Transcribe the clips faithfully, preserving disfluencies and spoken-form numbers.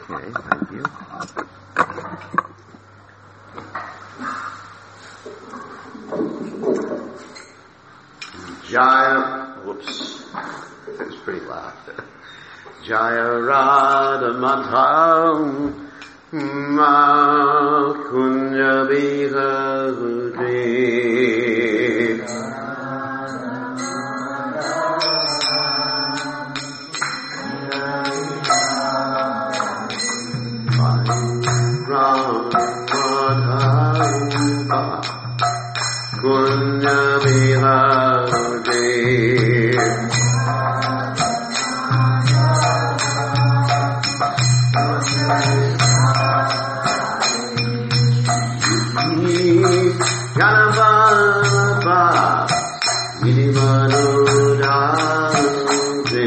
Okay, thank you. Jaya, whoops, it was pretty loud. Jaya Radha Madhav Ma Kunja Bihari Kunja Bihari Janavaba Irimanurante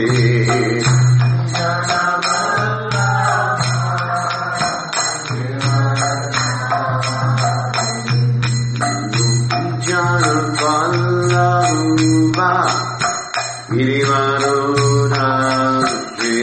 Janavaba Irimanurante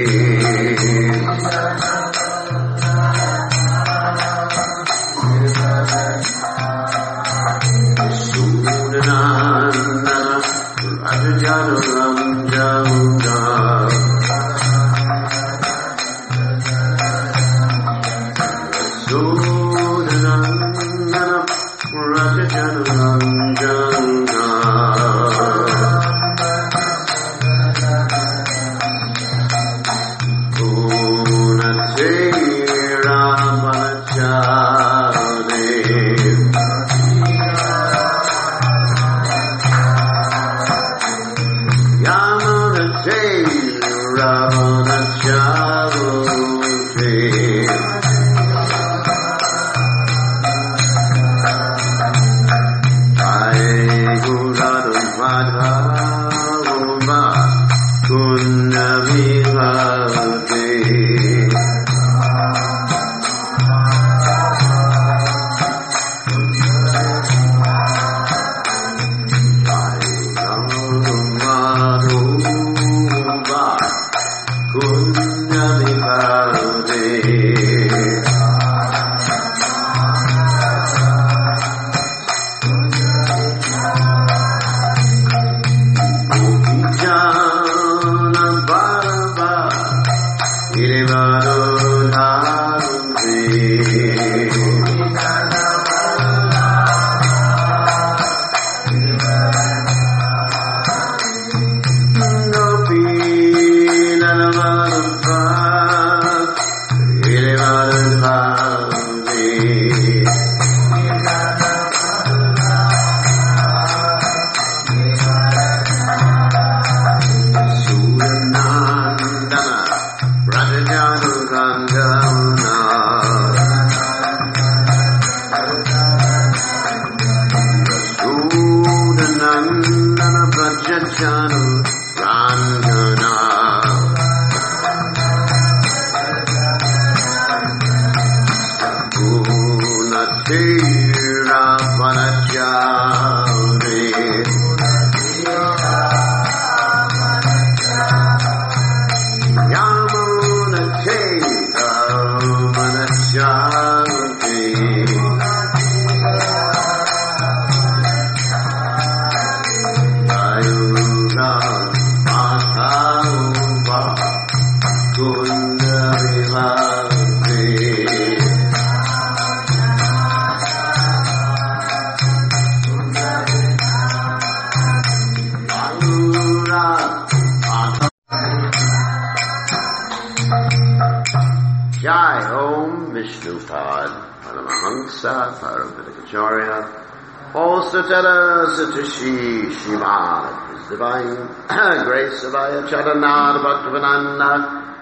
Satara Satoshi Shimad, His Divine Grace of Ayacharanad Bhaktivananda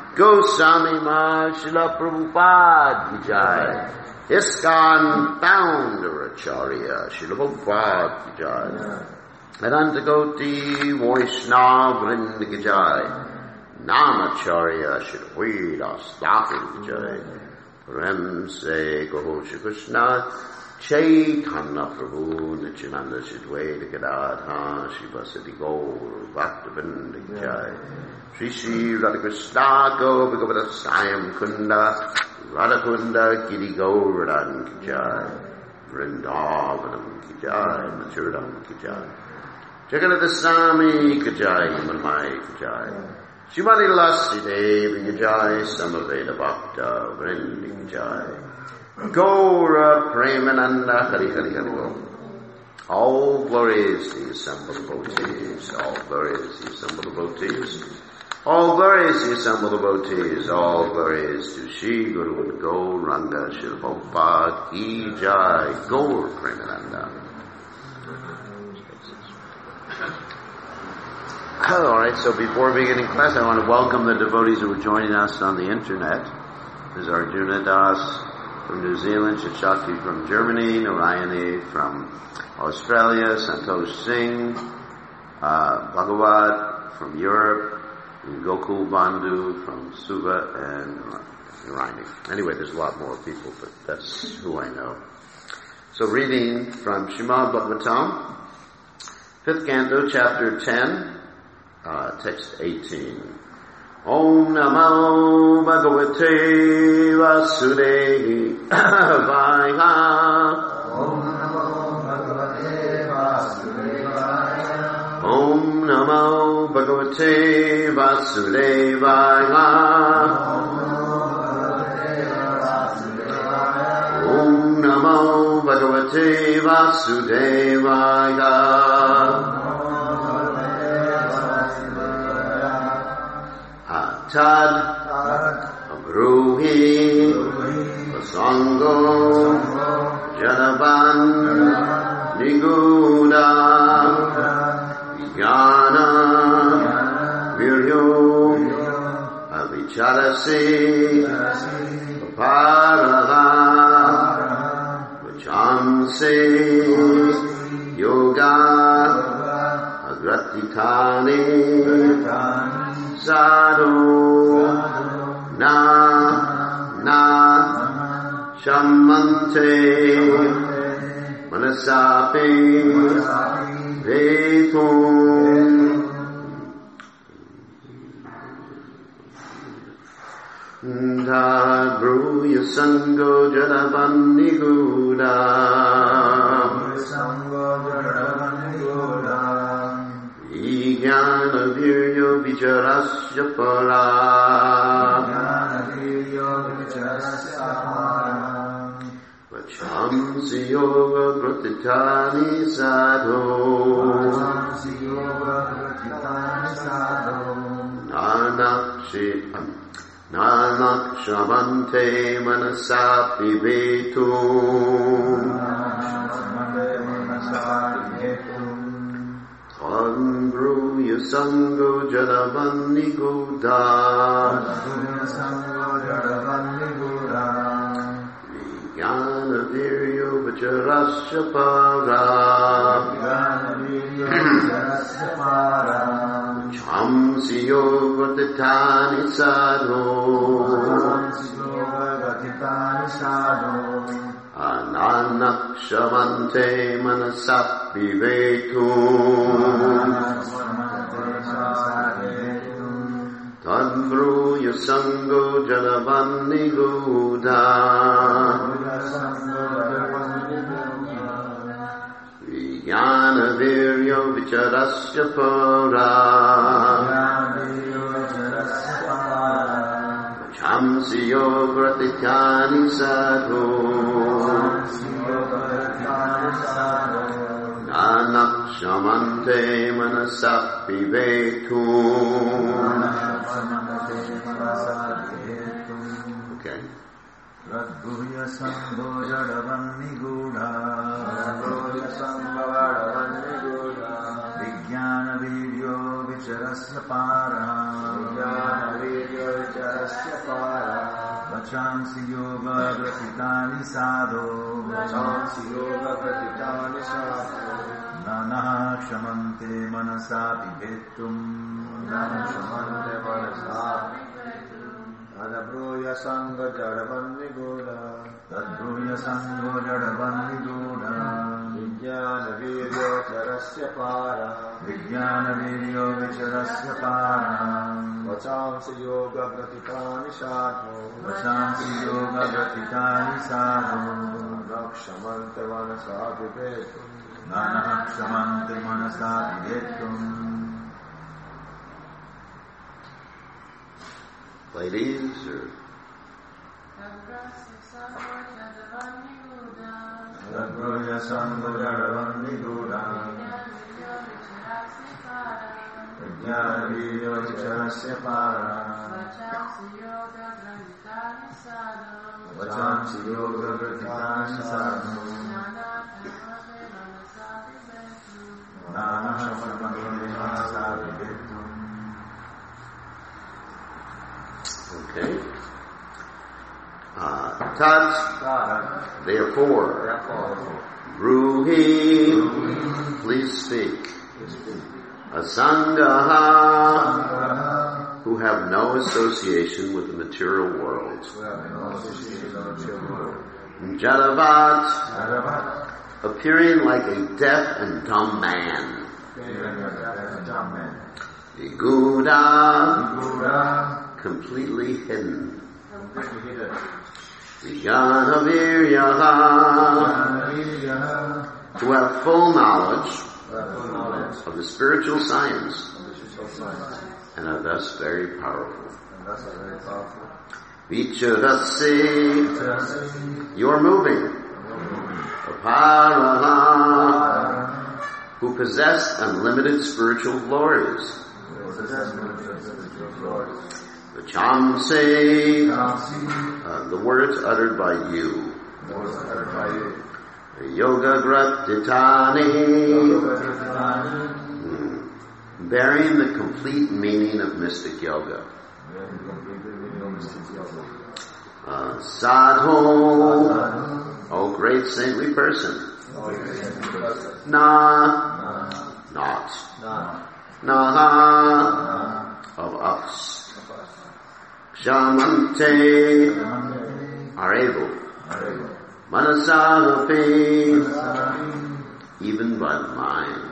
Goswami Maharaj Srila Prabhupada Ki Jai, ISKCON Founder Acharya Srila Prabhupada Ki Jai, Vedanta Goti Vaishnava Vrinda Ki Jai, Namacharya Srila Vedas Thakur Ki Jai, Prem Se Gaho Shri Krishna Chaitanya Prabhu Nityananda Shidwaita Gadadha Shivasati Gaur Bhaktivinoda Ki Jai Shri Shri Radhakrishna Gopika Sayam Kunda Radhakunda Giri Govardhan Ki Jai Vrindavanam Ki Jai Mathuram Ki Jai Jagannath Swami Ki Jai Manmai Ki Jai Shrimati Lassi Devi Ki Jai Samaveda Bhakta Vrindi Ki Jai Gaura Premananda Hari Hari Hari Go. All glories to the assembled devotees, all glories to the assembled devotees, all glories to the assembled devotees, all glories to Shri Guru and Gauranga Srila Prabhupada Ki Jai, Gaura Premananda. Alright, so before beginning class, I want to welcome the devotees who are joining us on the internet. There's Arjuna Das from New Zealand, Shashaki from Germany, Narayani from Australia, Santosh Singh, uh, Bhagawat from Europe, and Gokul Bandhu from Suva, and Narayani. Anyway, there's a lot more people, but that's who I know. So reading from Srimad Bhagavatam, fifth canto, chapter ten, uh, text eighteen. Om Namo Bhagavate Vasudevaya. Om Namo Bhagavate Vasudevaya. Om Namo Bhagavate Vasudevaya. Om Namo Bhagavate Vasudevaya. Tad Abruhi Vasango Janavan Niguda Vijnana Viryo Avicharasi Paraha Vachamse Yoga Agratitani Sadhu Na Na Shamante Manasapi Vetum Dadruya Sango Jadavaniguda Sango Jadavaniguda Jnana Viryo Vicharasya Para Jnana Viryo Vicharasya Para Vachamsi Yoga Pratitani Sadho Vachamsi Yoga Pratitani Sadho Nanakshi Nanakshamante Manasapi Vetum Nanakshamante Manasapi Vetum Andru Yasango Jadavani Guda Yasango Jadavani Guda Vijnana Viryo Vicharasya Para Vijnana Viryo Vicharasya Para Chamsi Yoga Vatitani Sadho Chamsi Yoga Vatitani Sadho Ananakshamante Manasapi Vetum Tadru Yasango Janavani Guda Vijnana Viryo Vicharasya Para Chamsi Yoga Vatitani Sadho Nanakshamante Manasapi Vetum. Okay. Radhuya Sambho Jadavanni Gudha Radhuya Sambho Jadavanni Gudha Vijnana Viryo Vicharasya Para Vijnana Viryo Vicharasya Para Vachamsi Yoga Pratitani Sadho Vachamsi Yoga Pratitani Sadho Nana Shamante Manasapi Vetum Nana Shamante Manasapi Adabruya Sangha Jadavaniguda Tadbruya Sangha Jadavaniguda Vijnana Viryo Charasya Para Vijnana Viryo Vicharasya Para Vachamsi Yoga Pratikani Sadhu Vachamsi Yoga Pratikani Sadhu Rakshamante Manasa Vivetum Nanakshamante Manasa Vivetum. Ladies, or Tadbruya Sangha Jadavaniguda Vijnana Viryo Vicharasya Para Vachamsi Yoga Pratikani Sadhu Nanakshamante Manasa Vivetum. okay. Uh, Tat, therefore, Ruhi, please speak. Asangaha, who have no association with the material world. Jadavat, appearing like a deaf and dumb man. Iguda, completely hidden. Vijnanaviryaha, who have full knowledge of the spiritual science and are thus very powerful. Vicharasi, you are moving. Aparaha, who possess unlimited spiritual glories. Vachamse, uh, the words uttered by you. Yoga Gratitani, mm, bearing the complete meaning of mystic yoga. Uh, Sadhu, oh great saintly person. Na, not. Naha, of us. Shamante, are able. Manasanapi, even by the mind.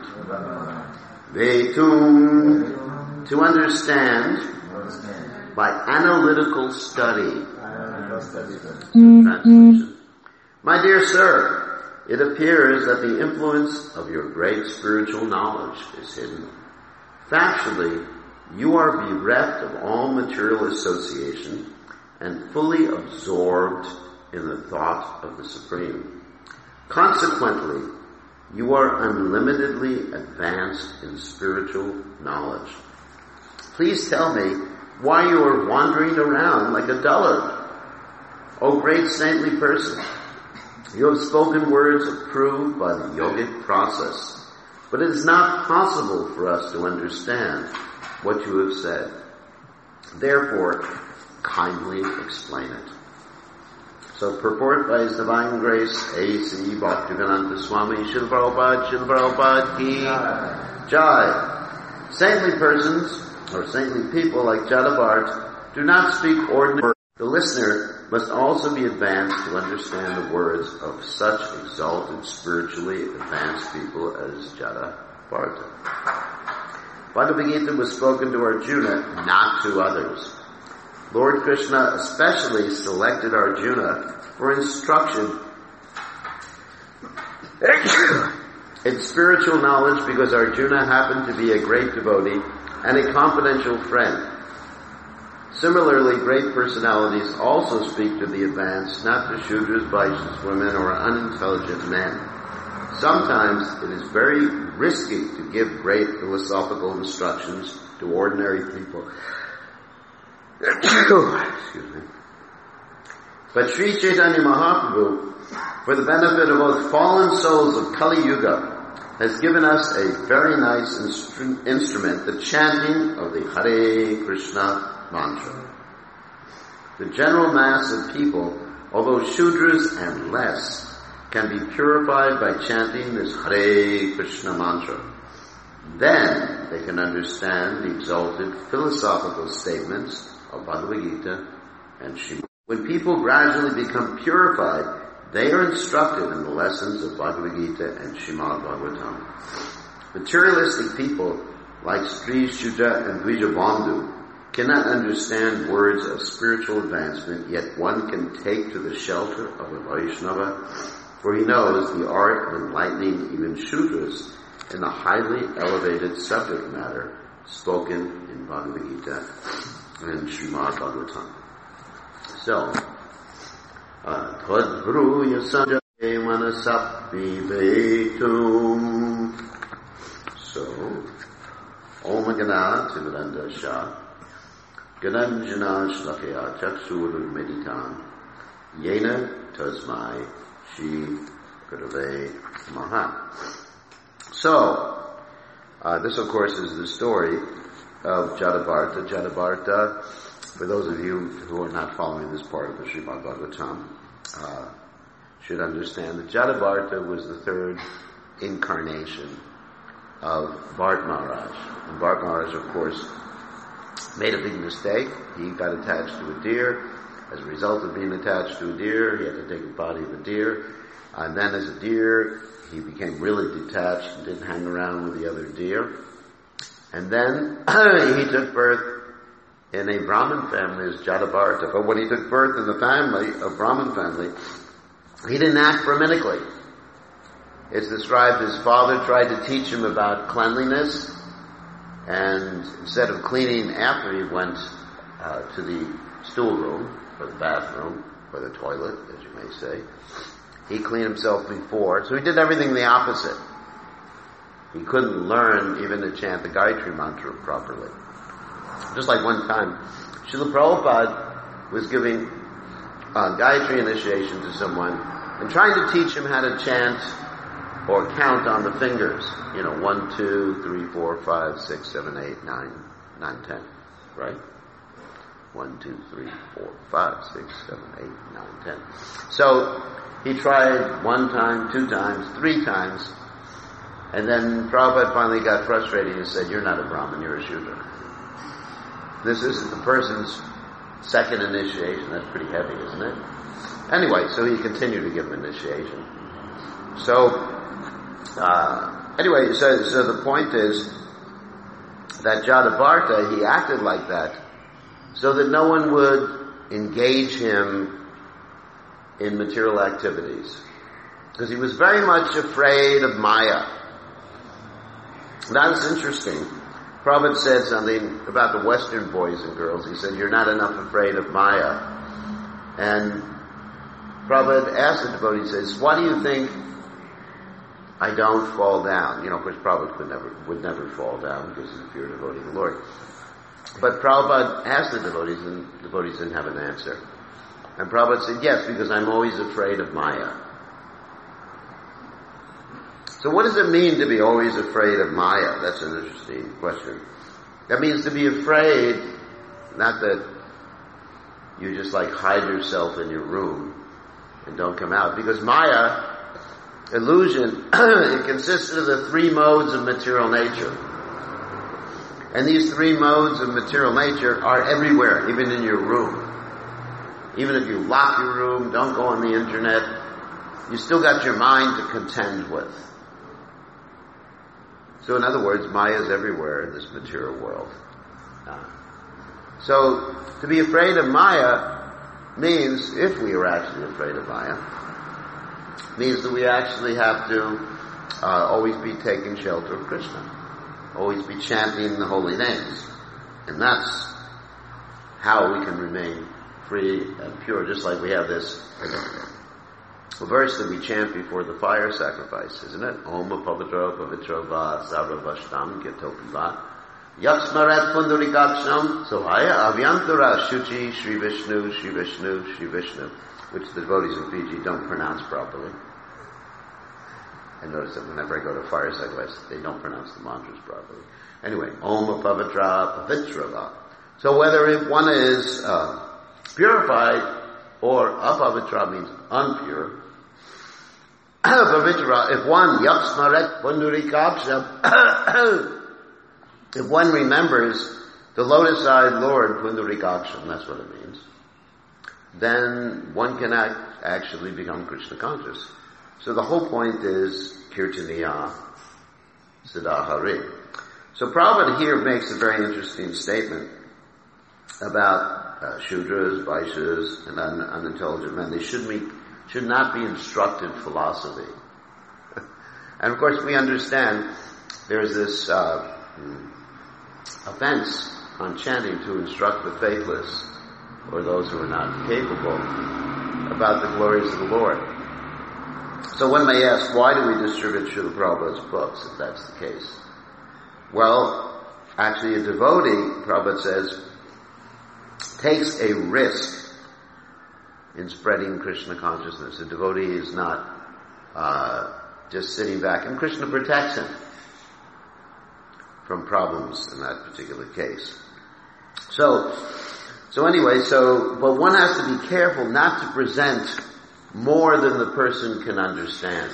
Vetum, to understand by analytical study. Translation. My dear sir, it appears that the influence of your great spiritual knowledge is hidden. Factually, you are bereft of all material association and fully absorbed in the thought of the Supreme. Consequently, you are unlimitedly advanced in spiritual knowledge. Please tell me why you are wandering around like a dullard. O great saintly person, you have spoken words approved by the yogic process, but it is not possible for us to understand what you have said. Therefore, kindly explain it. So purport by His Divine Grace, A C Bhaktivedanta Swami Srila Prabhupada, Srila Prabhupada Ki Jai. Saintly persons, or saintly people like Jadabart, do not speak ordinary. The listener must also be advanced to understand the words of such exalted, spiritually advanced people as Jadabharta. Bhagavad Gita was spoken to Arjuna, not to others. Lord Krishna especially selected Arjuna for instruction in spiritual knowledge because Arjuna happened to be a great devotee and a confidential friend. Similarly, great personalities also speak to the advanced, not to Shudras, Vaishyas, women, or unintelligent men. Sometimes it is very risky to give great philosophical instructions to ordinary people. Excuse me. But Sri Chaitanya Mahaprabhu, for the benefit of both fallen souls of Kali Yuga, has given us a very nice instru- instrument, the chanting of the Hare Krishna mantra. The general mass of people, although Shudras and less, can be purified by chanting this Hare Krishna mantra. Then they can understand the exalted philosophical statements of Bhagavad Gita and Srimad. When people gradually become purified, they are instructed in the lessons of Bhagavad Gita and Srimad Bhagavatam. Materialistic people like Sri Shuja and Dvijabandhu cannot understand words of spiritual advancement, yet one can take to the shelter of a Vaishnava, for he knows the art of enlightening even Shudras in the highly elevated subject matter spoken in Bhagavad Gita and Srimad Bhagavatam. So, Tadvruya Sanjay Manasapi Vetum. So, Om Gana Timiranda Shah Gananjana Shlakaya Chaksuru Meditam Yena Tasmai Shri Gurave Maha. So, uh, this of course is the story of Jadabharta. Jadabharta, for those of you who are not following this part of the Srimad Bhagavatam, uh, should understand that Jadabharta was the third incarnation of Bharat Maharaj. And Bharat Maharaj, of course, made a big mistake. He got attached to a deer. As a result of being attached to a deer, he had to take the body of a deer. And then as a deer, he became really detached and didn't hang around with the other deer. And then he took birth in a Brahmin family as Jadabharta. But when he took birth in the family, a Brahmin family, he didn't act Brahminically. It's described his father tried to teach him about cleanliness, and instead of cleaning after he went uh, to the stool room, or the bathroom, or the toilet, as you may say, he cleaned himself before. So he did everything the opposite. He couldn't learn even to chant the Gayatri Mantra properly. Just like one time, Srila Prabhupada was giving uh, Gayatri initiation to someone and trying to teach him how to chant or count on the fingers. You know, one, two, three, four, five, six, seven, eight, nine, nine, ten, right? One, two, three, four, five, six, seven, eight, nine, ten. So he tried one time, two times, three times, and then Prabhupada finally got frustrated and said, "You're not a Brahmin, you're a Shudra. This isn't the person's second initiation." That's pretty heavy, isn't it? Anyway, so he continued to give him initiation. So, uh, anyway, so, so the point is that Jadabharta, he acted like that so that no one would engage him in material activities. Because he was very much afraid of Maya. That's interesting. Prabhupada said something about the Western boys and girls. He said, "You're not enough afraid of Maya." And Prabhupada asked the devotee, he says, "Why do you think I don't fall down?" You know, of course, Prabhupada could never, would never fall down because he's a pure devotee of the Lord. But Prabhupada asked the devotees, and the devotees didn't have an answer. And Prabhupada said, "Yes, because I'm always afraid of Maya." So what does it mean to be always afraid of Maya? That's an interesting question. That means to be afraid, not that you just like hide yourself in your room and don't come out. Because Maya, illusion, it consists of the three modes of material nature. And these three modes of material nature are everywhere, even in your room. Even if you lock your room, don't go on the internet, you still got your mind to contend with. So in other words, Maya is everywhere in this material world. Uh, so to be afraid of Maya means, if we are actually afraid of Maya, means that we actually have to uh, always be taking shelter of Krishna. Always be chanting the holy names. And that's how we can remain free and pure, just like we have this a verse that we chant before the fire sacrifice, isn't it? Om Pavitra Pavitra Va Sarva Vashtam Ketopi Va Yaksmarat Pundurikaksham Sohaya Avyantara Shuchi Shri Vishnu Shri Vishnu Shri Vishnu, which the devotees in Fiji don't pronounce properly. I notice that whenever I go to fire sacrifice, they don't pronounce the mantras properly. Anyway, Om Pavitra Pavitra Va. So whether if one is uh, purified or apavitra means unpure, Pavitra, if one yaksmaret pundurikaksham, if one remembers the lotus-eyed Lord Pundurikaksham, that's what it means. then one can act, actually become Krishna conscious. So the whole point is Kirtaniya Siddhahari. So Prabhupada here makes a very interesting statement about uh, Shudras, Vaishyas, and un- unintelligent men. They should, be, should not be instructed philosophy. And of course we understand there's this uh, offense on chanting to instruct the faithless, or those who are not capable, about the glories of the Lord. So one may ask, why do we distribute Srila Prabhupada's books, if that's the case? Well, actually a devotee, Prabhupada says, takes a risk in spreading Krishna consciousness. A devotee is not uh, just sitting back, and Krishna protects him from problems in that particular case. So, so anyway, so, but one has to be careful not to present more than the person can understand.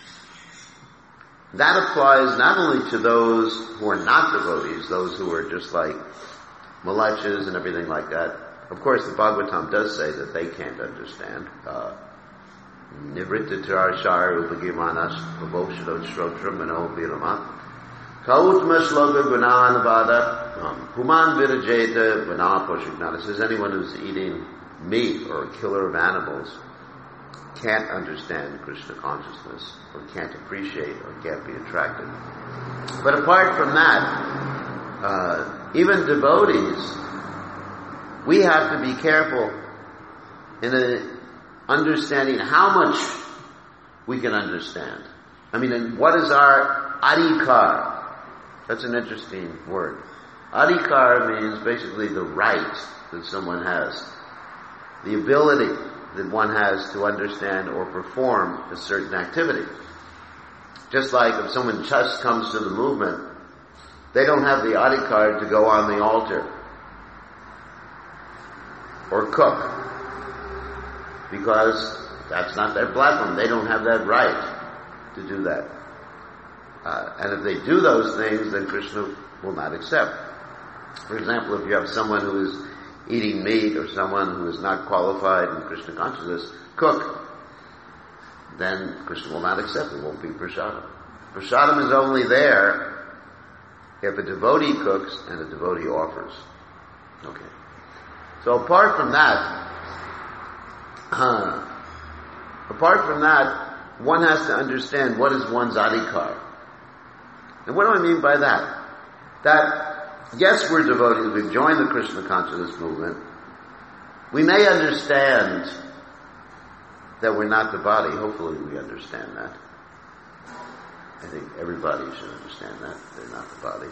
That applies not only to those who are not devotees, those who are just like malachas and everything like that. Of course, the Bhagavatam does say that they can't understand. Nivritta shara upagimanas pavoshadot shrotra mano virama kautma shloka gunanavada human virajeta vanaposhignana. Says anyone who's eating meat or a killer of animals can't understand Krishna consciousness, or can't appreciate, or can't be attracted. But apart from that, uh, even devotees, we have to be careful in a understanding how much we can understand. I mean, and what is our adhikar? That's an interesting word. Adhikar means basically the right that someone has, the ability that one has to understand or perform a certain activity. Just like if someone just comes to the movement, they don't have the adhikar to go on the altar or cook, because that's not their platform. They don't have that right to do that. Uh, and if they do those things, then Krishna will not accept. For example, if you have someone who is eating meat, or someone who is not qualified in Krishna consciousness, cook, then Krishna will not accept it. It won't be prasadam. Prasadam is only there if a devotee cooks and a devotee offers. Okay. So apart from that, uh, apart from that, one has to understand what is one's adhikar. And what do I mean by that? That yes, we're devotees, we've joined the Krishna consciousness movement. We may understand that we're not the body. Hopefully we understand that. I think everybody should understand that. They're not the body.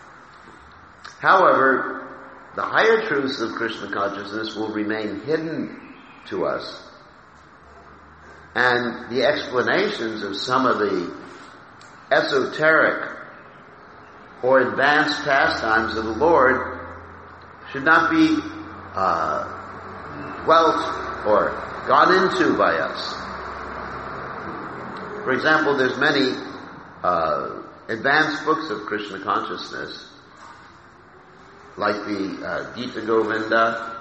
However, the higher truths of Krishna consciousness will remain hidden to us. And the explanations of some of the esoteric or advanced pastimes of the Lord should not be uh, dwelt or gone into by us. For example, there's many uh, advanced books of Krishna consciousness, like the uh, Gita Govinda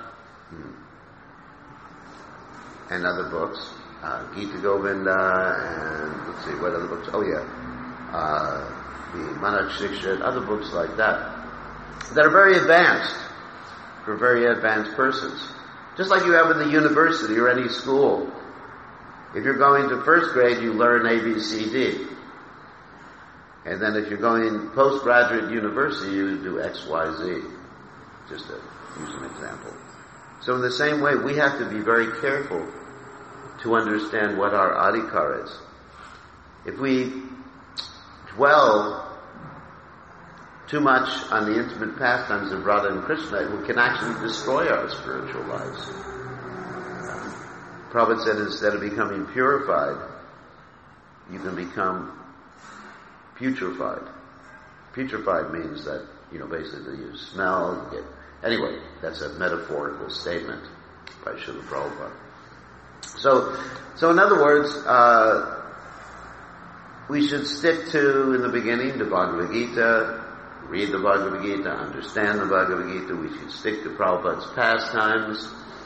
and other books. Uh, Gita Govinda and, let's see, what other books? Oh yeah. Uh, the Manak Shiksha and other books like that, that are very advanced, for very advanced persons. Just like you have in the university or any school. If you're going to first grade, you learn A, B, C, D. And then if you're going postgraduate university, you do X, Y, Z. Just to use an example. So in the same way, we have to be very careful to understand what our adhikar is. If we dwell too much on the intimate pastimes of Radha and Krishna, it can actually destroy our spiritual lives. Prabhupada said instead of becoming purified, you can become putrefied. Putrefied means that, you know, basically you smell, you get... Anyway, that's a metaphorical statement by Srila Prabhupada. So, so in other words, uh, we should stick to, in the beginning, the Bhagavad Gita, read the Bhagavad Gita, understand the Bhagavad Gita. We should stick to Prabhupada's pastimes,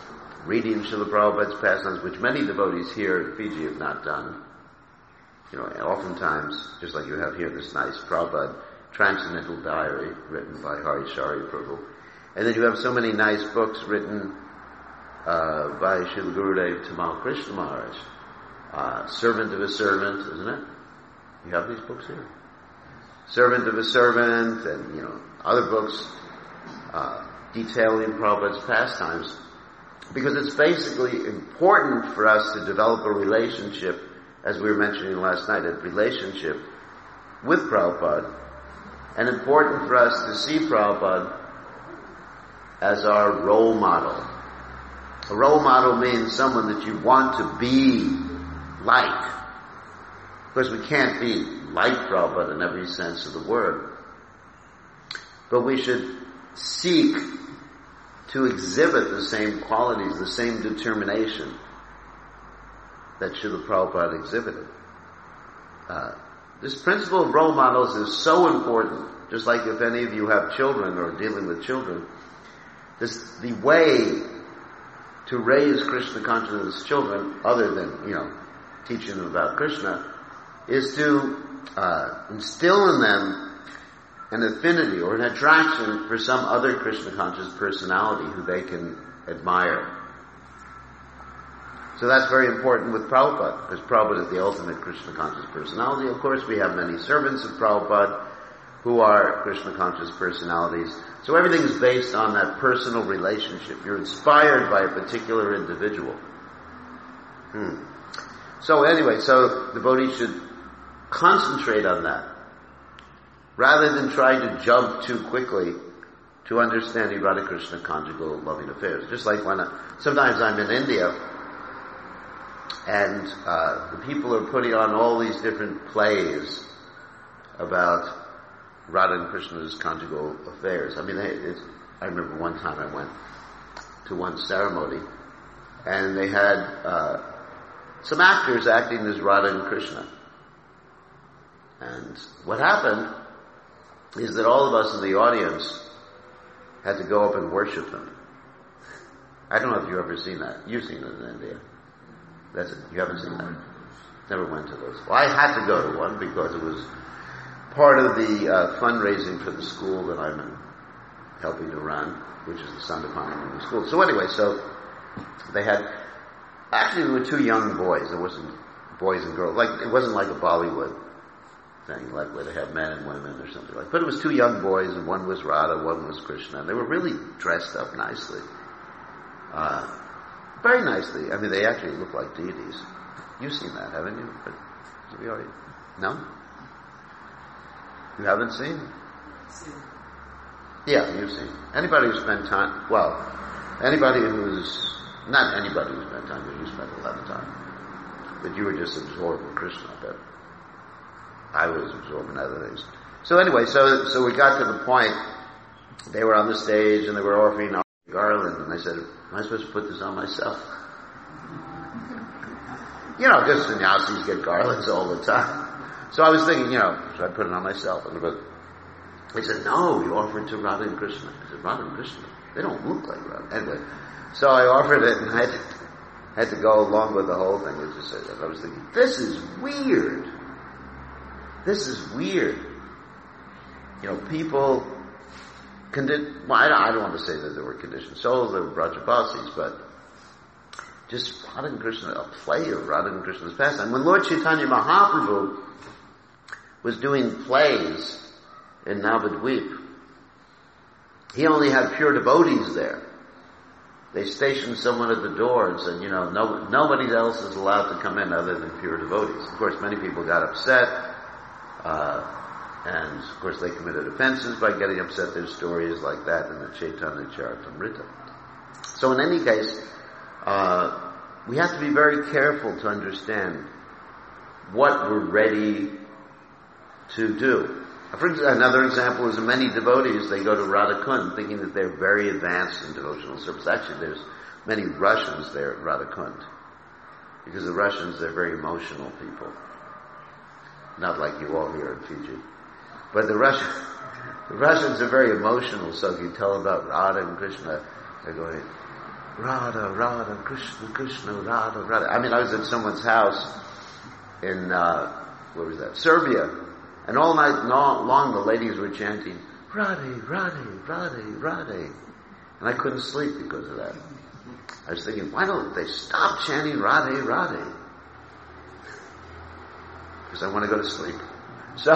reading Srila Prabhupada's pastimes, which many devotees here in Fiji have not done. You know, oftentimes, just like you have here this nice Prabhupada Transcendental Diary written by Hari Shari Prabhu. And then you have so many nice books written uh, by Srila Gurudev Tamal Krishna Maharaj. Uh, Servant of a Servant, isn't it? You have these books here. Servant of a Servant, and, you know, other books uh, detailing Prabhupada's pastimes. Because it's basically important for us to develop a relationship, as we were mentioning last night, a relationship with Prabhupada, and important for us to see Prabhupada as our role model. A role model means someone that you want to be like. Of course, we can't be like Prabhupada in every sense of the word. But we should seek to exhibit the same qualities, the same determination that Srila Prabhupada exhibited. Uh, this principle of role models is so important. Just like if any of you have children or dealing with children, this, the way to raise Krishna consciousness children, other than, you know, teaching them about Krishna, is to uh, instill in them an affinity or an attraction for some other Krishna conscious personality who they can admire. So that's very important with Prabhupada, because Prabhupada is the ultimate Krishna conscious personality. Of course, we have many servants of Prabhupada who are Krishna conscious personalities. So everything is based on that personal relationship. You're inspired by a particular individual. Hmm. So anyway, so devotees should concentrate on that, rather than try to jump too quickly to understanding Radha Krishna conjugal loving affairs. Just like when I, sometimes I'm in India, and uh, the people are putting on all these different plays about Radha and Krishna's conjugal affairs. I mean, it's, I remember one time I went to one ceremony, and they had uh, some actors acting as Radha and Krishna. And what happened is that all of us in the audience had to go up and worship them. I don't know if you've ever seen that. You've seen it in India. That's it. You haven't seen that? Never went to those. Well, I had to go to one because it was part of the uh, fundraising for the school that I'm helping to run, which is the Sandapani School. So anyway, so they had, actually there were two young boys. There wasn't boys and girls. Like, it wasn't like a Bollywood thing, like where they have men and women or something like. But it was two young boys, and one was Radha, one was Krishna, and they were really dressed up nicely, uh, very nicely. I mean, they actually look like deities. You've seen that, haven't you? But, have you already? No, you haven't seen? Yeah, you've seen. Anybody who spent time, well, anybody who's not anybody who spent time, because you spent a lot of time, but you were just absorbed with Krishna, I bet. I was absorbed in other things. So anyway, so so we got to the point, they were on the stage and they were offering a garland, and I said, am I supposed to put this on myself? You know, just sannyasis get garlands all the time. So I was thinking, you know, should I put it on myself? And they said, no, you offer it to Radha and Krishna. I said, Radha and Krishna? They don't look like Radha. Anyway, so I offered it, and I had to, had to go along with the whole thing. Which is, I was thinking, this is weird. This is weird. You know, people, condi- well, I don't, I don't want to say that there were conditioned souls, there were Brajabasis, but just Radha and Krishna, a play of Radha and Krishna's pastime. When Lord Chaitanya Mahaprabhu was doing plays in Navadvip, he only had pure devotees there. They stationed someone at the door and said, you know, no, nobody else is allowed to come in other than pure devotees. Of course, many people got upset. Uh, and of course they committed offenses by getting upset. There's stories like that in the Chaitanya Charitamrita. So in any case, uh, we have to be very careful to understand what we're ready to do. For example, another example is many devotees, they go to Radha Kund thinking that they're very advanced in devotional service. Actually, there's many Russians there at Radha Kund, because the Russians, they're very emotional people. Not like you all here in Fiji. But the Russians, the Russians are very emotional, so if you tell them about Radha and Krishna, they're going, Radha, Radha, Krishna, Krishna, Radha, Radha. I mean, I was at someone's house in, uh, where was that? Serbia. And all night long the ladies were chanting, Radhe, Radhe, Radhe, Radhe. And I couldn't sleep because of that. I was thinking, why don't they stop chanting Radhe, Radhe? Because I want to go to sleep. So,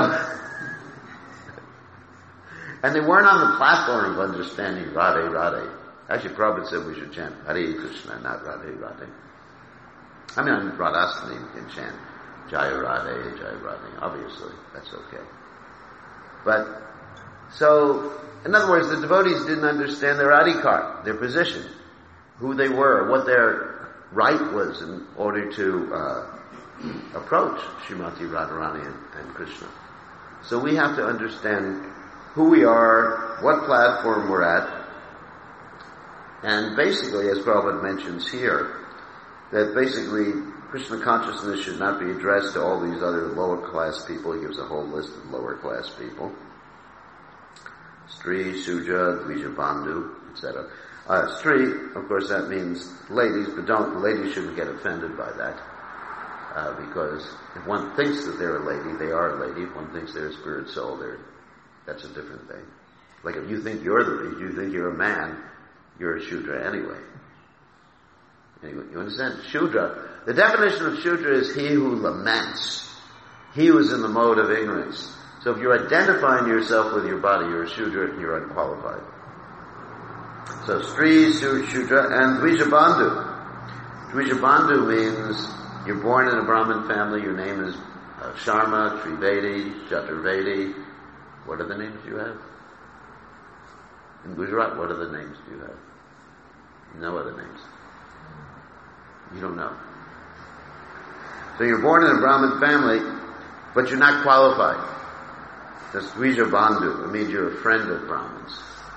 and they weren't on the platform of understanding Radhe, Radhe. Actually, Prabhupada said we should chant Hare Krishna, not Radhe, Radhe. I mean, on Radhasthani we can chant Jaya Radhe, Jaya Radhe. Obviously, that's okay. But, so, in other words, the devotees didn't understand their adhikar, their position, who they were, what their right was in order to uh, approach Srimati Radharani and, and Krishna. So we have to understand who we are, what platform we're at, and basically, as Prabhupada mentions here, that basically Krishna consciousness should not be addressed to all these other lower class people. He gives a whole list of lower class people. Stri, Sudra, Dvija Bandhu, et cetera. Uh, Stri, of course, that means ladies, but don't, ladies shouldn't get offended by that. Uh, because if one thinks that they're a lady, they are a lady. If one thinks they're a spirit soul, they're, that's a different thing. Like if you think you're the, if you think you're a man, you're a Shudra anyway. Anyway, you understand? Shudra. The definition of Shudra is he who laments. He who is in the mode of ignorance. So if you're identifying yourself with your body, you're a Shudra and you're unqualified. So Stri, Shudra, and Dvija-bandhu. Dvija-bandhu means you're born in a Brahmin family, your name is uh, Sharma, Trivedi, Chaturvedi. What are the names you have? In Gujarat, what are the names do you have? No other names. You don't know. So you're born in a Brahmin family, but you're not qualified. That's Dvija Bandhu. It means you're a friend of Brahmins.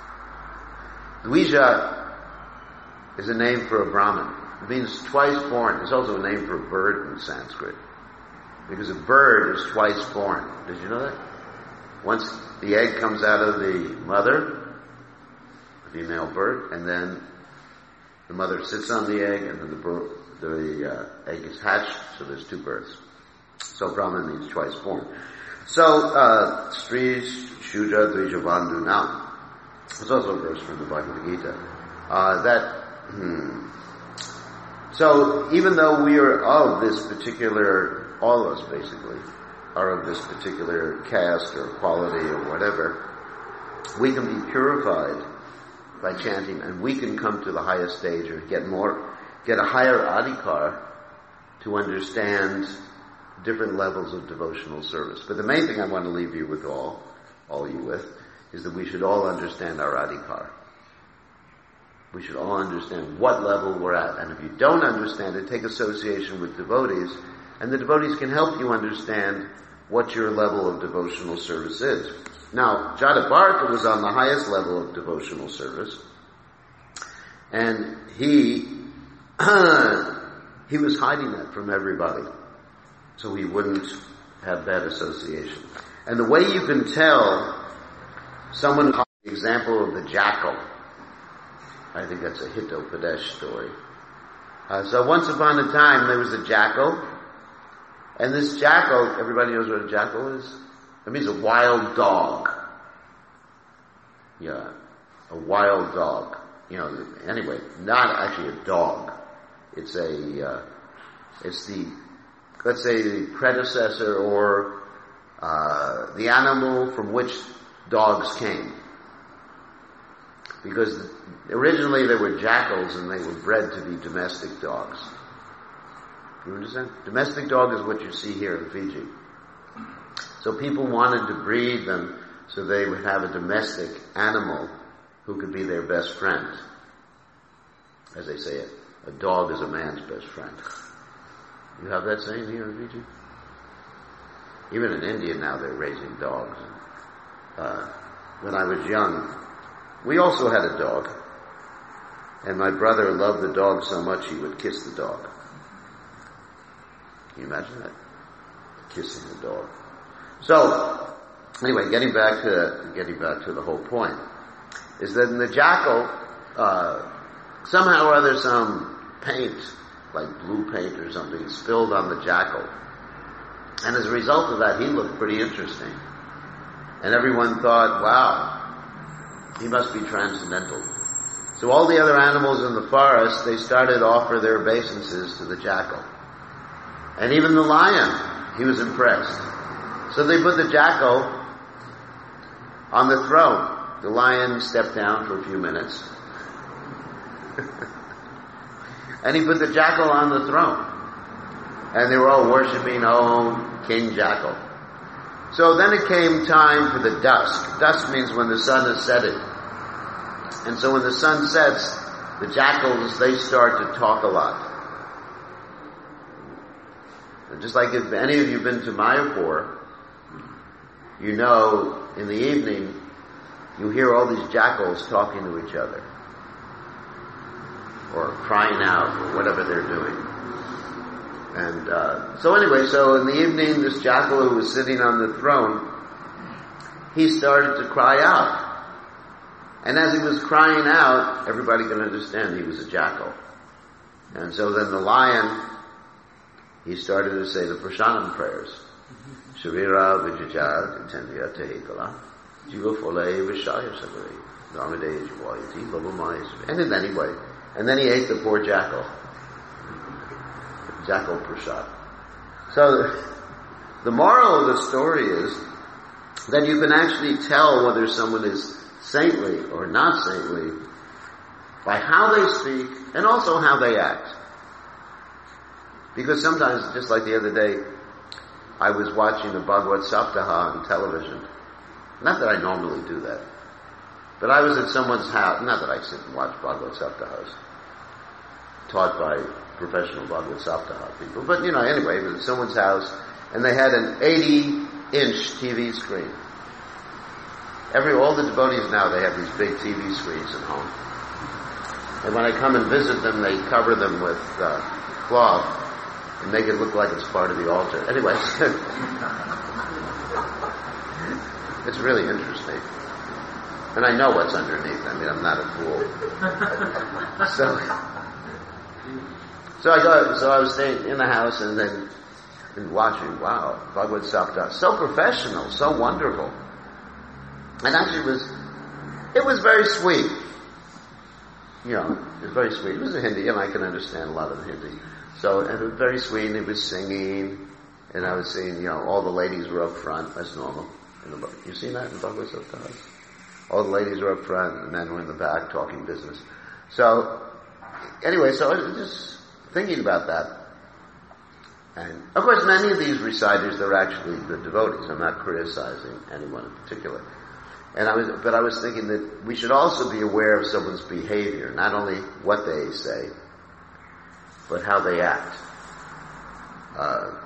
Dvija is a name for a Brahmin. It means twice born. It's also a name for a bird in Sanskrit. Because a bird is twice born. Did you know that? Once the egg comes out of the mother, a female bird, and then the mother sits on the egg, and then the, bird, the uh, egg is hatched, so there's two births. So Brahman means twice born. So, uh, Stri, Shudra, Dvija, Bandhu. Now, there's also a verse from the Bhagavad Gita. Uh, that, hmm. So, even though we are of this particular, all of us basically, are of this particular caste or quality or whatever, we can be purified by chanting, and we can come to the highest stage or get more, get a higher adhikar to understand different levels of devotional service. But the main thing I want to leave you with all, all you with, is that we should all understand our adhikar. We should all understand what level we're at. And if you don't understand it, take association with devotees, and the devotees can help you understand what your level of devotional service is. Now, Jadabharata was on the highest level of devotional service, and he he was hiding that from everybody, so he wouldn't have bad association. And the way you can tell someone, the example of the jackal, I think that's a Hitopadesh story. Uh, so once upon a time there was a jackal, and this jackal, everybody knows what a jackal is? It means a wild dog. Yeah, a wild dog. You know, anyway, not actually a dog. It's a, uh, it's the, let's say the predecessor or, uh, the animal from which dogs came. Because originally they were jackals and they were bred to be domestic dogs. You understand? Domestic dog is what you see here in Fiji. So people wanted to breed them so they would have a domestic animal who could be their best friend. As they say it, a dog is a man's best friend. You have that saying here in Fiji? Even in India now they're raising dogs. Uh, when I was young, we also had a dog. And my brother loved the dog so much he would kiss the dog. Can you imagine that? Kissing the dog. So, anyway, getting back to getting back to the whole point is that in the jackal, uh, somehow or other some paint, like blue paint or something, spilled on the jackal. And as a result of that, he looked pretty interesting. And everyone thought, wow, he must be transcendental. So all the other animals in the forest, they started to offer their obeisances to the jackal. And even the lion, he was impressed. So they put the jackal on the throne. The lion stepped down for a few minutes. And he put the jackal on the throne. And they were all worshiping, oh, King Jackal. So then it came time for the dusk. Dusk means when the sun is setting. And so when the sun sets, the jackals, they start to talk a lot. And just like if any of you have been to Mayapur, you know in the evening you hear all these jackals talking to each other. Or crying out, or whatever they're doing. And uh, so anyway, so in the evening, this jackal who was sitting on the throne, he started to cry out. And as he was crying out, everybody can understand he was a jackal. And so then the lion, he started to say the Prasanam prayers. Sharira Vijaya Titendriya Tehikala Jiva Fole Vishaya Sagari Ramade Jivayati Labamai. And then anyway, and then he ate the poor jackal. Jackal Prasad. So the moral of the story is that you can actually tell whether someone is saintly or not saintly by how they speak and also how they act. Because sometimes, just like the other day, I was watching the Bhagavad Saptaha on television. Not that I normally do that. But I was at someone's house, not that I sit and watch Bhagavad Saptahas, taught by professional Bhagavad Saptaha people. But, you know, anyway, it was at someone's house, and they had an eighty-inch T V screen. Every, all the devotees now, they have these big T V screens at home. And when I come and visit them, they cover them with uh, cloth and make it look like it's part of the altar. Anyway, it's really interesting. And I know what's underneath. I mean, I'm not a fool. So, so I go, so I was staying in the house and then and watching, wow, Bhagavad Saptaha. So professional, so wonderful. And actually it was, it was very sweet. You know, it was very sweet. It was in Hindi, and I can understand a lot of Hindi. So, and it was very sweet, and he was singing, and I was seeing, you know, all the ladies were up front. That's normal. In the, you seen that in Bhagavad Saptaha? All the ladies were up front, and the men were in the back talking business. So, anyway, so I was just thinking about that. And, of course, many of these reciters, they're actually good devotees. I'm not criticizing anyone in particular. And I was, but I was thinking that we should also be aware of someone's behavior, not only what they say, but how they act. Uh,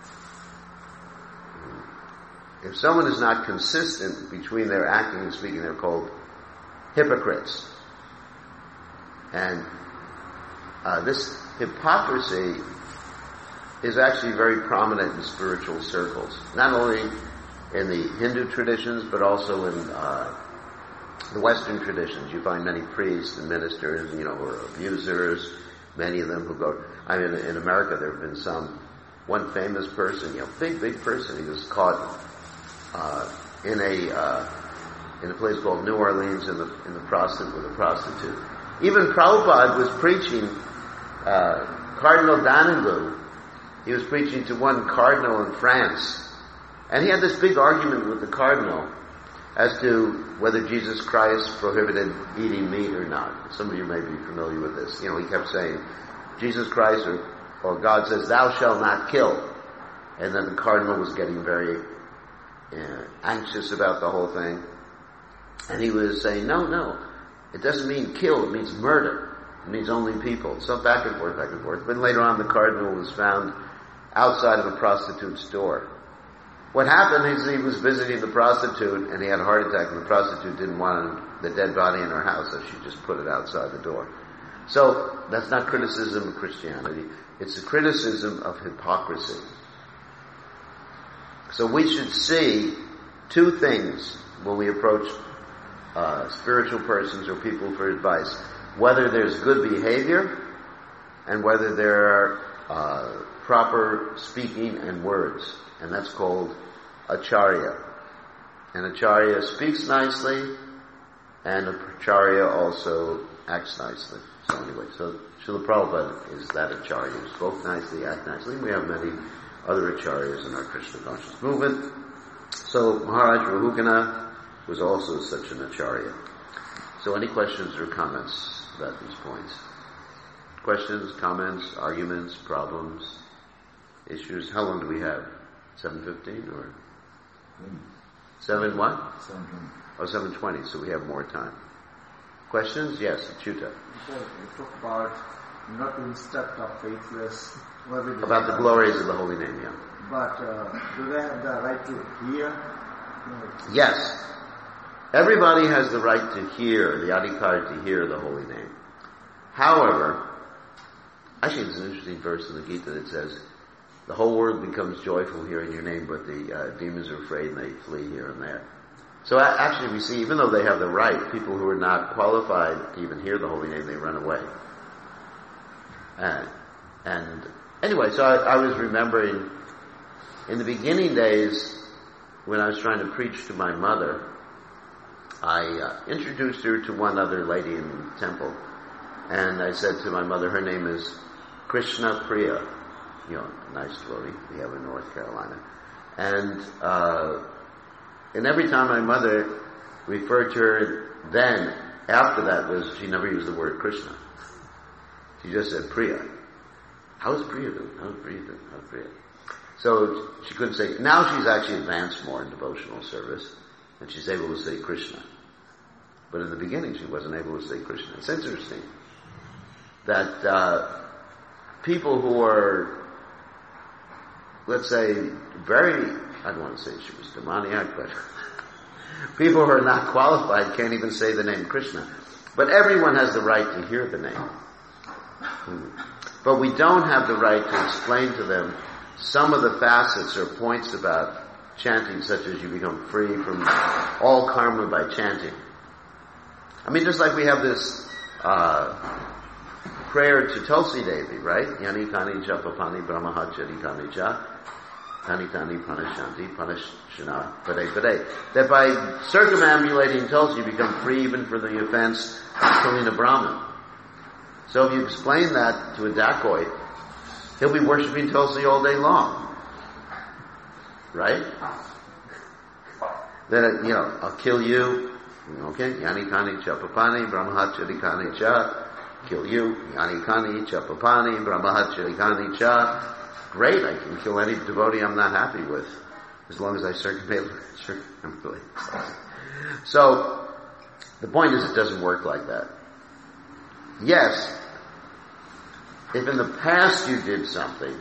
if someone is not consistent between their acting and speaking, they're called hypocrites. And uh, this hypocrisy is actually very prominent in spiritual circles, not only in the Hindu traditions, but also in uh, the Western traditions. You find many priests and ministers, you know, who are abusers, many of them who go, I mean, in America there have been some, one famous person, you know, big, big person, he was caught uh, in a uh, in a place called New Orleans in the in the prostitute with a prostitute. Even Prabhupada was preaching, uh, Cardinal Danangu, he was preaching to one cardinal in France. And he had this big argument with the cardinal as to whether Jesus Christ prohibited eating meat or not. Some of you may be familiar with this. You know, he kept saying, Jesus Christ or, or God says, thou shalt not kill. And then the cardinal was getting very uh, anxious about the whole thing. And he was saying, no, no, it doesn't mean kill, it means murder. It means only people. So back and forth, back and forth. But later on the cardinal was found outside of a prostitute's door. What happened is he was visiting the prostitute and he had a heart attack, and the prostitute didn't want the dead body in her house, so she just put it outside the door. So that's not criticism of Christianity. It's a criticism of hypocrisy. So we should see two things when we approach uh, spiritual persons or people for advice. whether there's good behavior and whether there are uh, proper speaking and words. And that's called acharya. And acharya speaks nicely, and acharya also acts nicely. So anyway, so Srila Prabhupada is that acharya who spoke nicely, act nicely. We have many other acharyas in our Krishna conscious movement. So Maharaj Rahugana was also such an acharya. So any questions or comments about these points? Questions, comments, arguments, problems, issues? How long do we have? seven fifteen or? seven what? seven twenty. Oh, seven twenty, so we have more time. Questions? Yes, Achyuta. You talk about not to instruct of faithless. About the glories of the holy name, yeah. But uh, do they have the right to hear? No. Yes. Everybody has the right to hear, the adhikar to hear the holy name. However, actually there's an interesting verse in the Gita that says, the whole world becomes joyful hearing your name, but the uh, demons are afraid and they flee here and there. So a- actually we see, even though they have the right, people who are not qualified to even hear the holy name, they run away. And, and anyway, so I, I was remembering, in the beginning days, when I was trying to preach to my mother, I uh, introduced her to one other lady in the temple. And I said to my mother, her name is Krishna Priya. You know, a nice devotee we have in North Carolina. And, uh, and every time my mother referred to her then, after that was, she never used the word Krishna. She just said Priya. How's Priya doing? How's Priya doing? How's Priya? So she couldn't say, now she's actually advanced more in devotional service, and she's able to say Krishna. But in the beginning she wasn't able to say Krishna. It's interesting that, uh, people who are, let's say, very, I don't want to say she was demoniac, but people who are not qualified can't even say the name Krishna. But everyone has the right to hear the name. But we don't have the right to explain to them some of the facets or points about chanting, such as you become free from all karma by chanting. I mean, just like we have this uh prayer to Tulsi Devi, right? Yani kani japapani brahmahachari kani cha tani tani pranashanti pranashana pade pade. That by circumambulating Tulsi you become free even for the offense of killing a Brahmin. So if you explain that to a dacoit, he'll be worshipping Tulsi all day long. Right? Then, you know, I'll kill you. Okay? Yani kani japapani brahmahachari kani cha. Kill you, yani kani cha papani, brahmahachari kani cha. Great, I can kill any devotee I'm not happy with, as long as I circumambulate. circumambulate. So, the point is it doesn't work like that. Yes, if in the past you did something,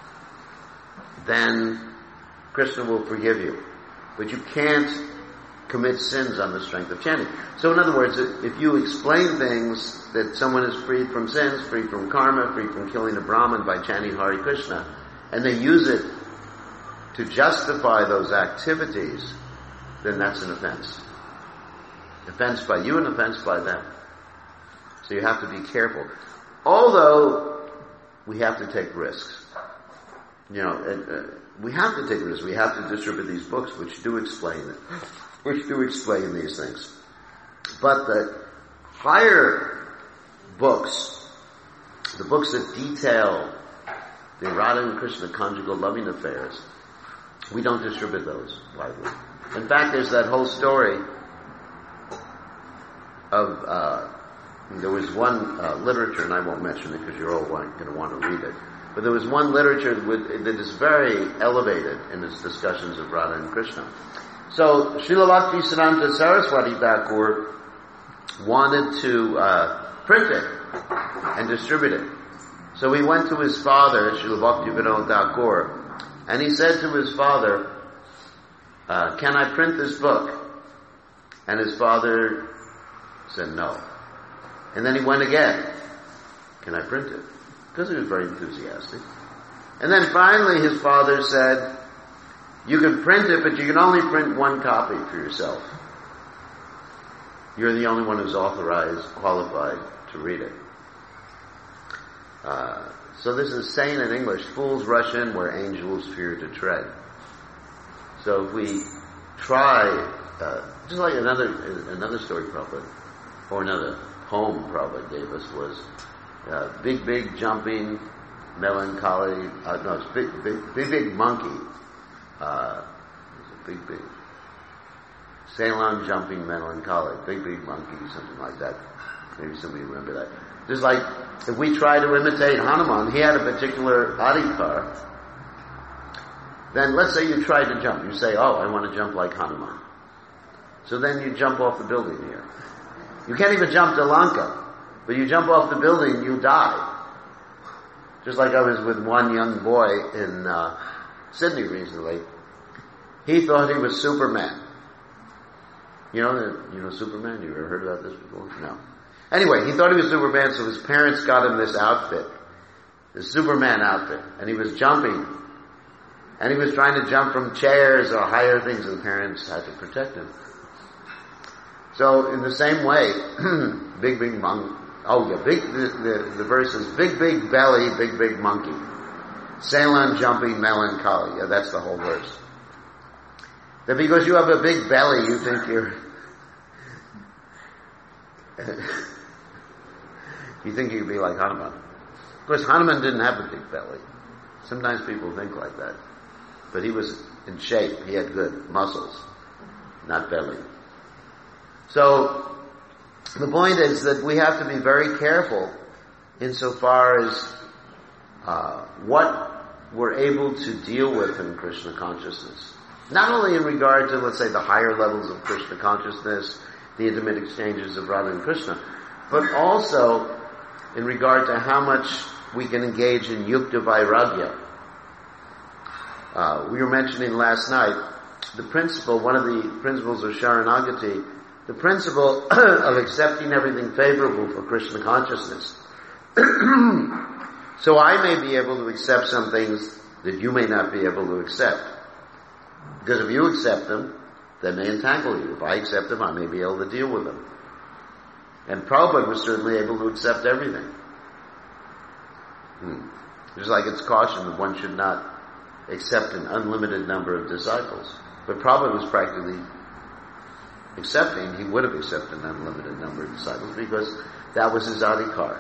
then Krishna will forgive you. But you can't commit sins on the strength of chanting. So in other words, if you explain things that someone is freed from sins, free from karma, free from killing a Brahmin by chanting Hare Krishna, and they use it to justify those activities, then that's an offense. Offense by you and offense by them. So you have to be careful. Although, we have to take risks. You know, and, uh, we have to take risks. We have to distribute these books which do explain it. Which do explain these things. But the higher books, the books that detail the Radha and Krishna conjugal loving affairs, we don't distribute those widely. In fact, there's that whole story of, uh, there was one uh, literature, and I won't mention it because you're all going to want to read it, but there was one literature that is very elevated in its discussions of Radha and Krishna. So, Srila Bhaktisiddhanta Saraswati Thakur wanted to uh, print it and distribute it. So he went to his father, Srila Bhaktivinoda Thakur, and he said to his father, uh, can I print this book? And his father said no. And then he went again, can I print it? Because he was very enthusiastic. And then finally his father said, you can print it, but you can only print one copy for yourself. You're the only one who's authorized, qualified to read it. Uh, so this is saying in English, fools rush in where angels fear to tread. So if we try, uh, just like another another story Prabhupada, or another poem Prabhupada gave us was, uh, big, big jumping, melancholy, uh, no, it's big, big, big, big monkey, uh, it's a big, big, Ceylon jumping melancholy, big, big monkey, something like that. Maybe somebody remember that. Just like, if we try to imitate Hanuman, he had a particular adhikar, then let's say you try to jump. You say, oh, I want to jump like Hanuman. So then you jump off the building here. You can't even jump to Lanka, but you jump off the building, you die. Just like I was with one young boy in uh, Sydney recently. He thought he was Superman. You know, you know Superman? You ever heard about this before? No. Anyway, he thought he was Superman, so his parents got him this outfit, this Superman outfit, and he was jumping. And he was trying to jump from chairs or higher things, and the parents had to protect him. So, in the same way, big, big monkey, oh yeah, big, the, the, the verse is, big, big belly, big, big monkey. Ceylon jumping melancholy. Yeah, that's the whole verse. That because you have a big belly, you think you're, you think you could be like Hanuman. Of course, Hanuman didn't have a big belly. Sometimes people think like that. But he was in shape. He had good muscles, not belly. So, the point is that we have to be very careful insofar as uh, what we're able to deal with in Krishna consciousness. Not only in regard to, let's say, the higher levels of Krishna consciousness, the intimate exchanges of Radha and Krishna, but also in regard to how much we can engage in yukta vairagya. Uh, we were mentioning last night the principle, one of the principles of Sharanagati, the principle of accepting everything favorable for Krishna consciousness. So I may be able to accept some things that you may not be able to accept. Because if you accept them, they may entangle you. If I accept them, I may be able to deal with them. And Prabhupada was certainly able to accept everything. Hmm. Just like it's cautioned that one should not accept an unlimited number of disciples. But Prabhupada was practically accepting, he would have accepted an unlimited number of disciples because that was his adhikar.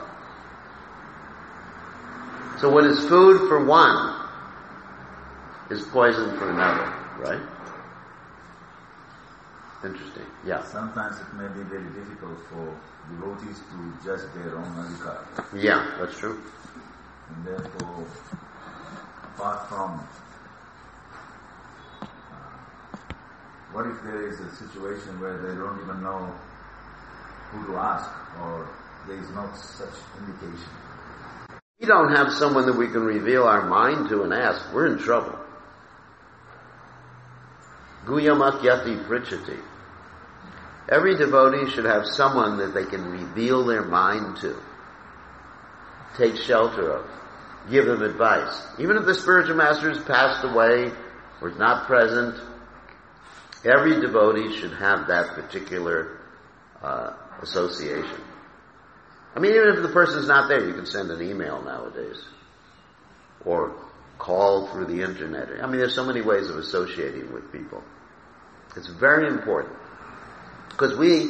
So what is food for one is poison for another, right? Interesting. Yeah. Sometimes it may be very difficult for devotees to judge their own adhikar. Yeah, that's true. And therefore, apart from what if there is a situation where they don't even know who to ask, or there is not such indication? We don't have someone that we can reveal our mind to and ask, we're in trouble. Guyamakyati prichati. Every devotee should have someone that they can reveal their mind to, take shelter of, give them advice. Even if the spiritual master has passed away or is not present, every devotee should have that particular uh, association. I mean, even if the person's not there, you can send an email nowadays. Or call through the internet. I mean, there's so many ways of associating with people. It's very important. Because we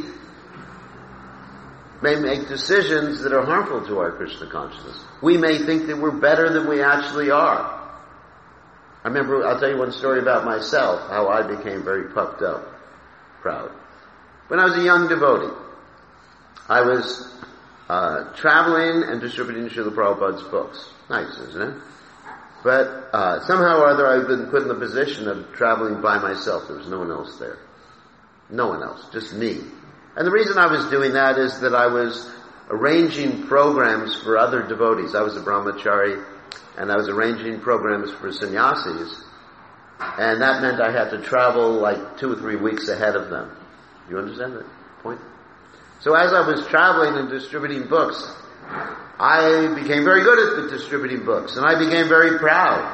may make decisions that are harmful to our Krishna consciousness. We may think that we're better than we actually are. I remember, I'll tell you one story about myself, how I became very puffed up, proud. When I was a young devotee, I was uh, traveling and distributing Srila Prabhupada's books. Nice, isn't it? But uh, somehow or other I've been put in the position of traveling by myself. There was no one else there. No one else, just me. And the reason I was doing that is that I was arranging programs for other devotees. I was a brahmachari, and I was arranging programs for sannyasis, and that meant I had to travel like two or three weeks ahead of them. You understand that point? So as I was traveling and distributing books, I became very good at the distributing books, and I became very proud.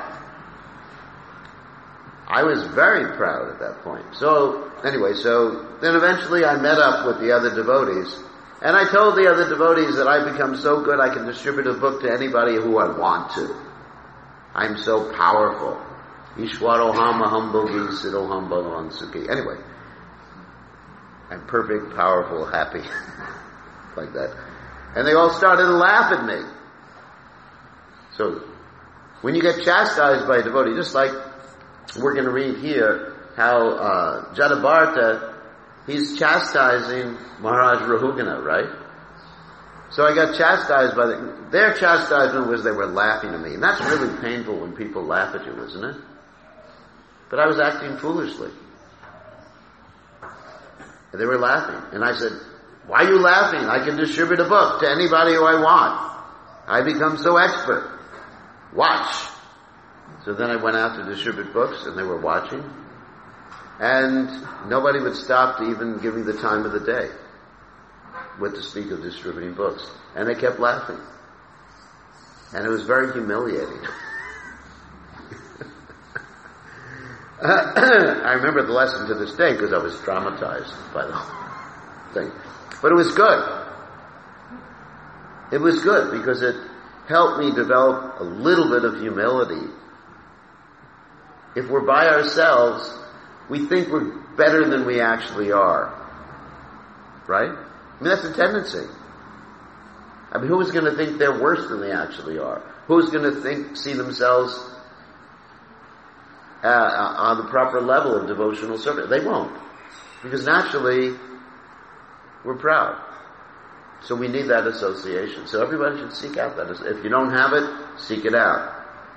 I was very proud at that point. So, anyway, so then eventually I met up with the other devotees, And I told the other devotees that I've become so good I can distribute a book to anybody who I want to. I'm so powerful. Ishwaroham aham bhogi siddhoham bhagavan sukhi. Anyway, I'm perfect, powerful, happy. Like that. And they all started to laugh at me. So, when you get chastised by a devotee, just like we're going to read here, how uh, Jadabharta, he's chastising Maharaj Rahugana, right? So I got chastised by the, their chastisement was they were laughing at me. And that's really painful when people laugh at you, isn't it? But I was acting foolishly. And they were laughing. And I said, why are you laughing? I can distribute a book to anybody who I want. I become so expert. Watch. So then I went out to distribute books and they were watching. And nobody would stop to even give me the time of the day with to speak of distributing books. And they kept laughing. And it was very humiliating. I remember the lesson to this day because I was traumatized by the whole thing. But it was good. It was good because it helped me develop a little bit of humility. If we're by ourselves, we think we're better than we actually are. Right? I mean, that's a tendency. I mean, who's going to think they're worse than they actually are? Who's going to think, see themselves uh, on the proper level of devotional service? They won't. Because naturally, we're proud. So we need that association. So everybody should seek out that. If you don't have it, seek it out.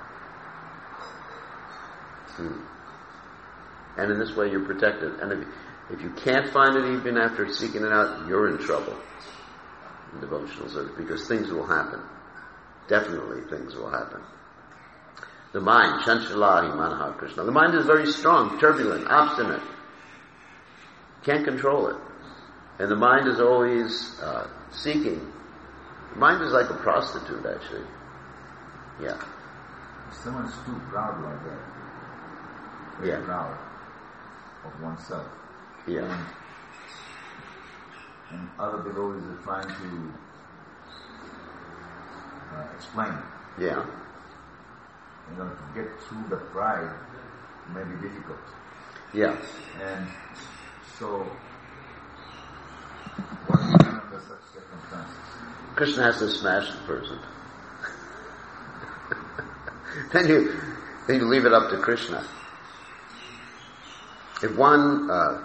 Hmm. And in this way you're protected. And if, if you can't find it even after seeking it out, you're in trouble in devotional service because things will happen. Definitely things will happen. The mind, Chanchalahi Manaha Krishna. The mind is very strong, turbulent, obstinate. Can't control it. And the mind is always uh, seeking. The mind is like a prostitute, actually. Yeah. If someone's too proud like that, very yeah. proud of oneself. Yeah. And, and other devotees are trying to uh, explain. Yeah. You know, to get through the pride may be difficult. Yeah. And so, what do you do under such circumstances? Krishna has to smash the person. then you then you leave it up to Krishna. If one, uh,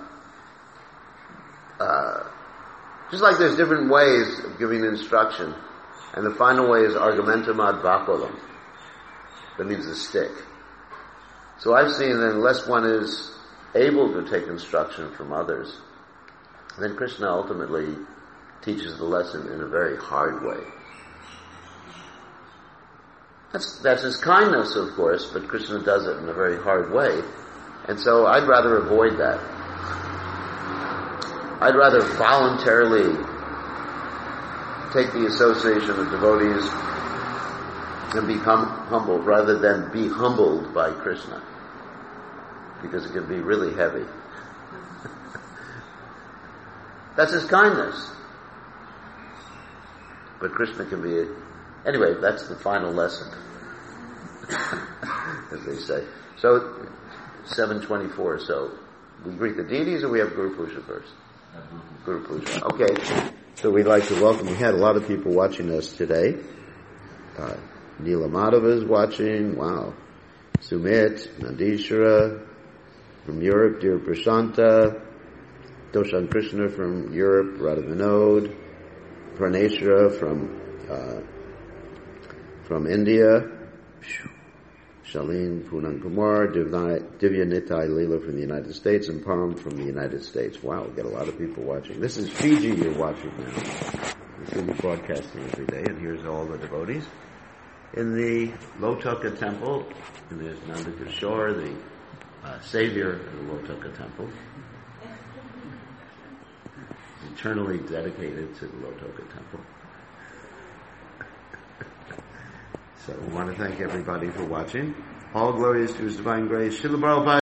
uh, just like there's different ways of giving instruction, and the final way is argumentum ad baculum. That means the stick. So I've seen that unless one is able to take instruction from others, then Krishna ultimately teaches the lesson in a very hard way. That's, that's his kindness, of course, but Krishna does it in a very hard way. And so I'd rather avoid that. I'd rather voluntarily take the association of devotees and become humble rather than be humbled by Krishna. Because it can be really heavy. That's his kindness. But Krishna can be... Anyway, that's the final lesson. As they say. So, seven twenty-four. So, we greet the deities or we have Guru Puja first? Guru Puja. Okay. So we'd like to welcome... We had a lot of people watching us today. Uh, Neela Madhava is watching. Wow. Sumit, Nandishwara from Europe, dear Prashanta. Doshan Krishna from Europe, Radha Vinod, Praneshra from uh, from India, Shalin Punam Kumar, Divya Nitai Leela from the United States, and Param from the United States. Wow, we got a lot of people watching. This is Fiji you're watching now. We're going to be broadcasting every day, and here's all the devotees. In the Lotoka Temple, and there's Nanda Kishore, the uh, savior of the Lotoka Temple. Eternally dedicated to the Lotoka Temple. So we want to thank everybody for watching. All glories to His Divine Grace. Srila Prabhupada.